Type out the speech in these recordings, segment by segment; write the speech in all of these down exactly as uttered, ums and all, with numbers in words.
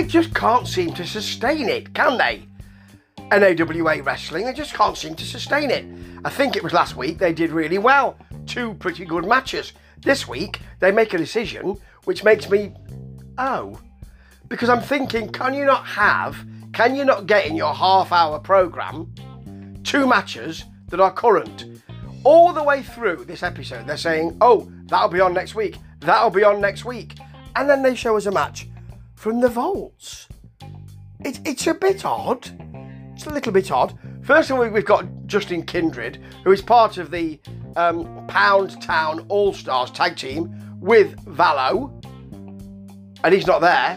they just can't seem to sustain it, can they? N A W A Wrestling, they just can't seem to sustain it. I think it was last week they did really well. Two pretty good matches. This week, they make a decision which makes me, oh, because I'm thinking, can you not have, can you not get in your half-hour programme two matches that are current? All the way through this episode, they're saying, oh, that'll be on next week, that'll be on next week. And then they show us a match from the Vaults. It, it's a bit odd. It's a little bit odd. First of all, we've got Justin Kindred, who is part of the um, Pound Town All-Stars tag team with Valo. And he's not there.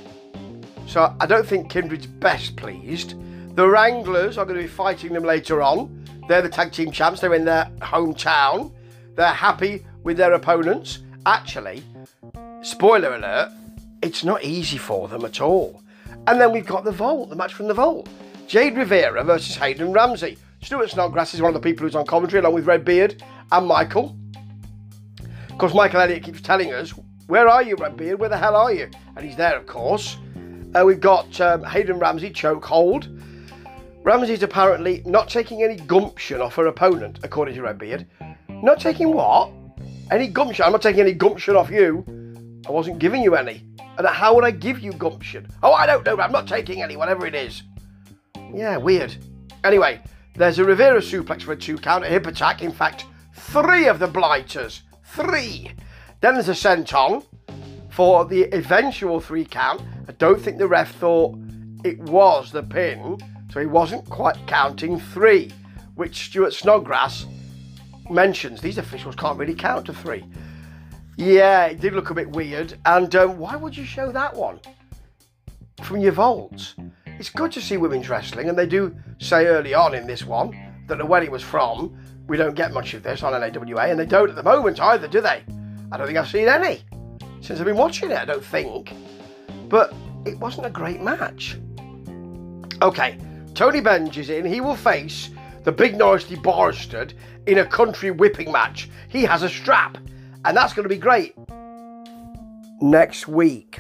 So I don't think Kindred's best pleased. The Wranglers are going to be fighting them later on. They're the tag team champs. They're in their hometown. They're happy with their opponents. Actually, spoiler alert, it's not easy for them at all. And then we've got the Vault, the match from the Vault. Jade Rivera versus Hayden Ramsey. Stuart Snodgrass is one of the people who's on commentary, along with Redbeard and Michael. Of course, Michael Elliott keeps telling us, where are you, Redbeard? Where the hell are you? And he's there, of course. Uh, we've got um, Hayden Ramsey, chokehold. Ramsey's apparently not taking any gumption off her opponent, according to Redbeard. Not taking what? Any gumption? I'm not taking any gumption off you. I wasn't giving you any. And how would I give you gumption? Oh, I don't know. I'm not taking any, whatever it is. Yeah, weird. Anyway, there's a Rivera suplex for a two count, a hip attack. In fact, three of the Blighters. Three. Then there's a senton for the eventual three count. I don't think the ref thought it was the pin, so he wasn't quite counting three, which Stuart Snodgrass mentions. These officials can't really count to three. Yeah, it did look a bit weird. And um, why would you show that one from your vaults? It's good to see women's wrestling, and they do say early on in this one that when it was from, we don't get much of this on N A W A, and they don't at the moment either, do they? I don't think I've seen any since I've been watching it, I don't think. But it wasn't a great match. Okay, Tony Benj is in. He will face the Big Nasty Bastard in a country whipping match. He has a strap, and that's going to be great next week.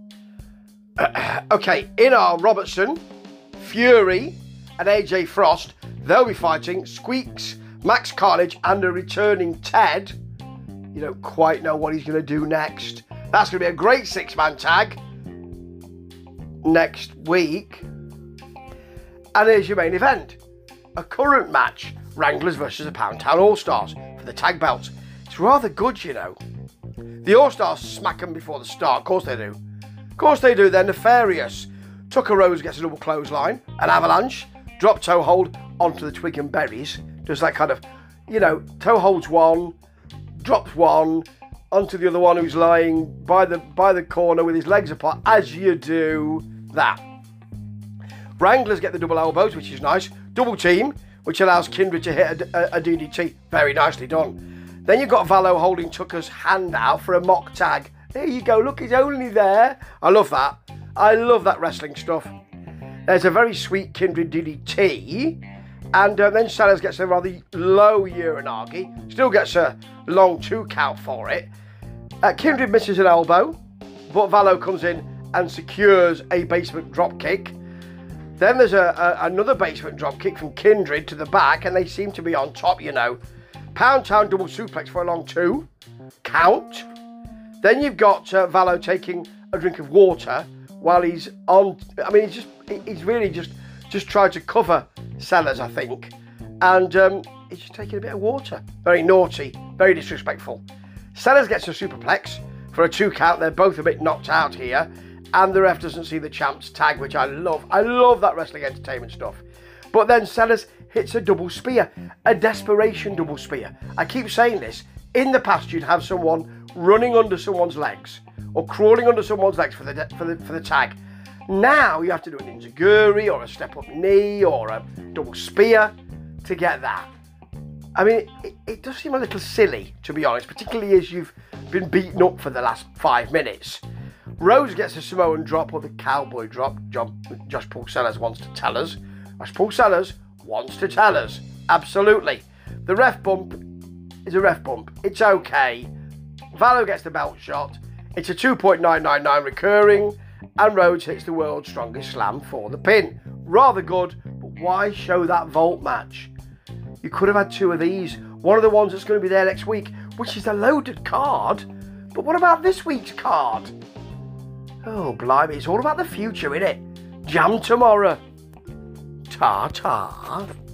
Okay, Inar Robertson, Fury, and A J Frost, they'll be fighting Squeaks, Max Carnage, and a returning Ted. You don't quite know what he's going to do next. That's going to be a great six-man tag next week. And here's your main event. A current match, Wranglers versus the Pound Town All-Stars for the tag belts. It's rather good, you know. The All-Stars smack them before the start, of course they do. Of course they do, they're nefarious. Tucker Rose gets a double clothesline, an avalanche, drop toe hold onto the twig and berries. Does that kind of, you know, toe holds one, drops one, onto the other one who's lying by the by the corner with his legs apart, as you do that. Wranglers get the double elbows, which is nice. Double team, which allows Kindred to hit a, a, a D D T. Very nicely done. Then you've got Valo holding Tucker's hand out for a mock tag. There you go, look, he's only there. I love that. I love that wrestling stuff. There's a very sweet Kindred D D T. And uh, then Sellers gets a rather low Uranagi. Still gets a long two count for it. Uh, Kindred misses an elbow, but Valo comes in and secures a basement drop kick. Then there's a, a, another basement drop kick from Kindred to the back, and they seem to be on top, you know. Pound Town double suplex for a long two count. Then you've got uh, Valo taking a drink of water while he's on. I mean, he's just he's really just just tried to cover Sellers, I think, and um, he's just taking a bit of water. Very naughty, very disrespectful. Sellers gets a superplex for a two count. They're both a bit knocked out here, and the ref doesn't see the champ's tag, which I love. I love that wrestling entertainment stuff. But then Sellers hits a double spear, a desperation double spear. I keep saying this. In the past, you'd have someone running under someone's legs or crawling under someone's legs for the for the for the tag. Now you have to do an enziguri or a step-up knee or a double spear to get that. I mean, it, it does seem a little silly, to be honest, particularly as you've been beaten up for the last five minutes. Rose gets a Samoan drop or the cowboy drop. John, Josh Paul Sellers wants to tell us. Josh Paul Sellers wants to tell us. Absolutely. The ref bump is a ref bump. It's okay. Valo gets the belt shot. It's a two point nine nine nine recurring. and Rhodes hits the world's strongest slam for the pin. Rather good, but why show that vault match? You could have had two of these. One of the ones that's going to be there next week, which is a loaded card. But what about this week's card? Oh, blimey, it's all about the future, innit? Jam tomorrow. Ta-ta.